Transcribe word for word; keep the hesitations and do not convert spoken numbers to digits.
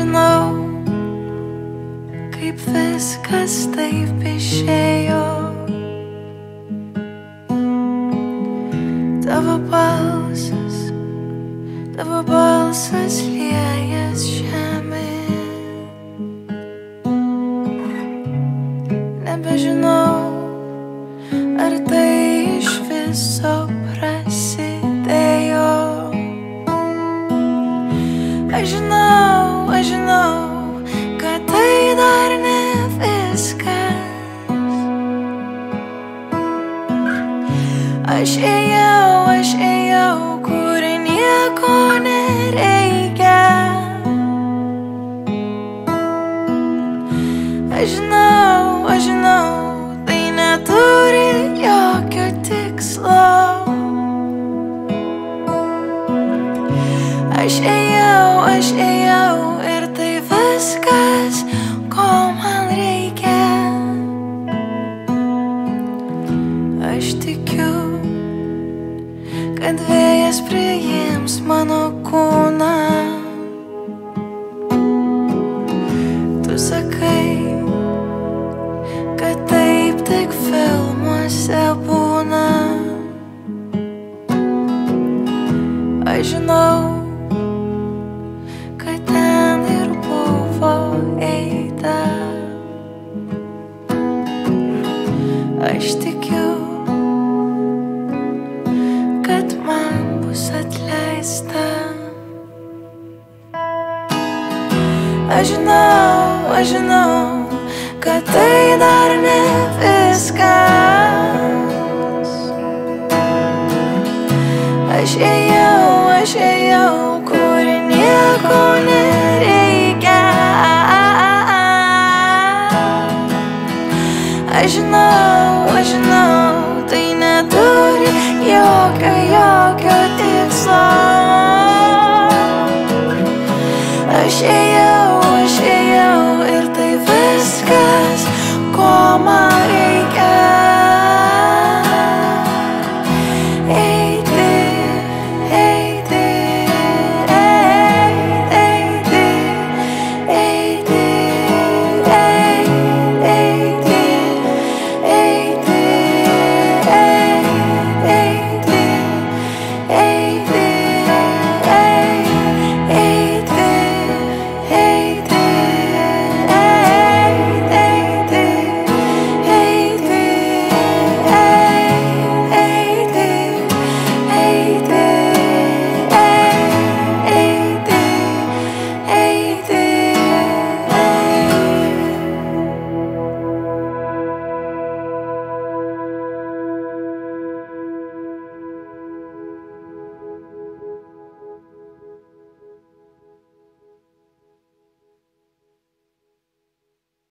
Nežinau, kaip viskas taip išėjo. Tavo balsas, tavo balsas liejas žemėn. Nebežinau, ar tai iš viso prasidėjo. Aš žinau, aš žinau, kad tai dar ne viskas. Aš ėjau, aš ėjau, kur nieko nereikia. Aš žinau, aš žinau, tai neturi jokio tikslo. Aš ėjau, aš ėjau ir tai viskas, ko man reikia. Aš tikiu, kad vėjas priims mano kūną. Tu sakai, kad taip tik filmuose būna. Aš žinau, kad ten ir buvo eita. Aš tikiu, kad man bus atleista. Aš žinau, aš žinau, kad tai dar ne viskas. Aš ėjau, aš ėjau, kur nieko nereikia. Aš žinau, aš žinau, tai neturi jokio, jokio tikslo. Aš ėjau, aš ėjau ir tai viskas, ko man